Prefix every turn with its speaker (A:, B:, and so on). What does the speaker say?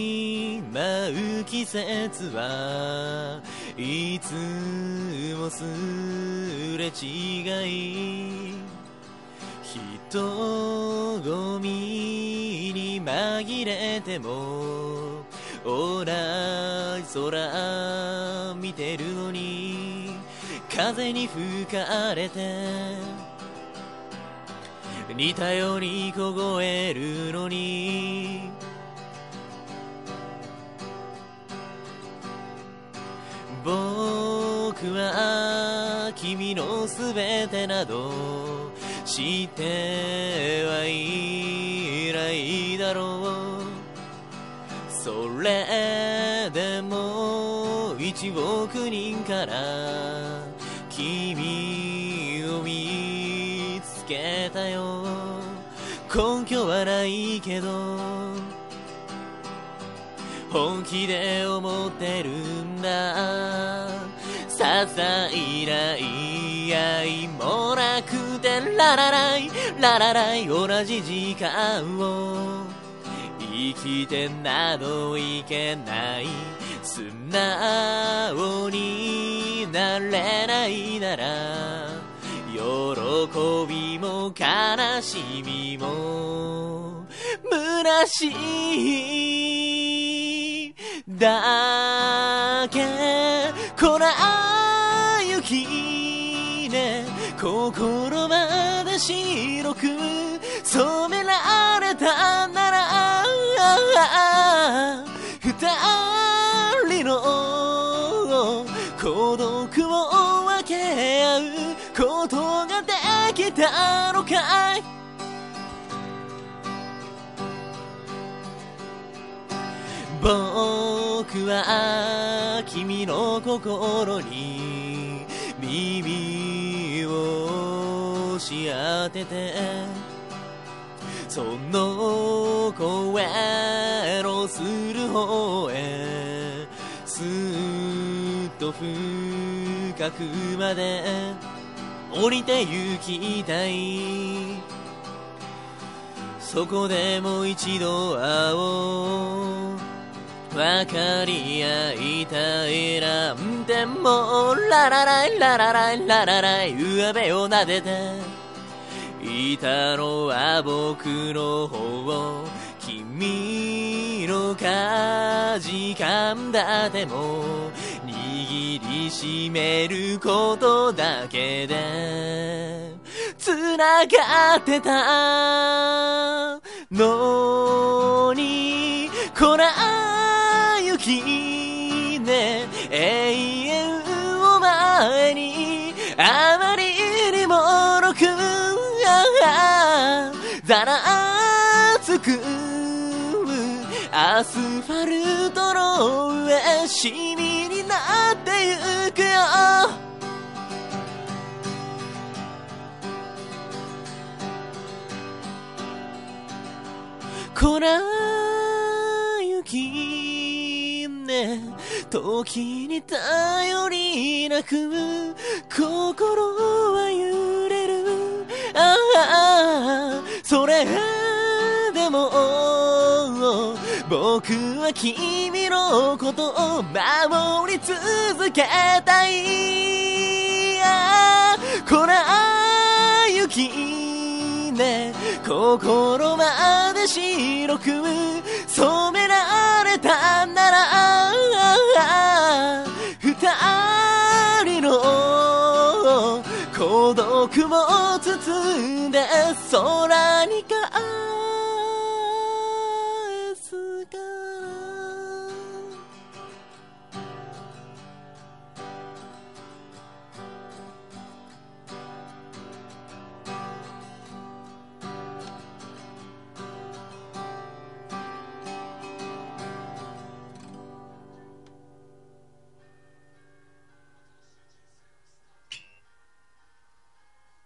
A: 舞う季節はいつもすれ違い、人混みに紛れても同じ空見てるのに、風に吹かれて似たように凍えるのに、僕は君のすべてなど知ってはいないだろう。それでも1億人から君を見つけたよ。根拠はないけど本気で思ってるんだ。些細な言い合いもなくてララライララライ、同じ時間を生きてなどいけない。素直になれないなら喜びも悲しみも虚しいだけ。粉雪で心まで白く染められたなら、二人の孤独を分け合うことができたのかい。僕は君の心に耳をし当てて、その声のする方へすーっと深くまで降りて行きたい。そこでもう一度会おう。分かり合いたいなんてもうララライララライララライ、上辺を撫でていたのは僕の方、君のかじかんだ手も握りしめることだけでつながってたのに、粉雪ね永遠を前にあまりにもろくざらつくアスファルトの上シミになってゆくよ。粉雪ね時に頼りなく心は揺れる。ああそれでも僕は君のことを守り続けたい。ああ粉雪ね心まで白く染められたなら、二人の孤独も包んで空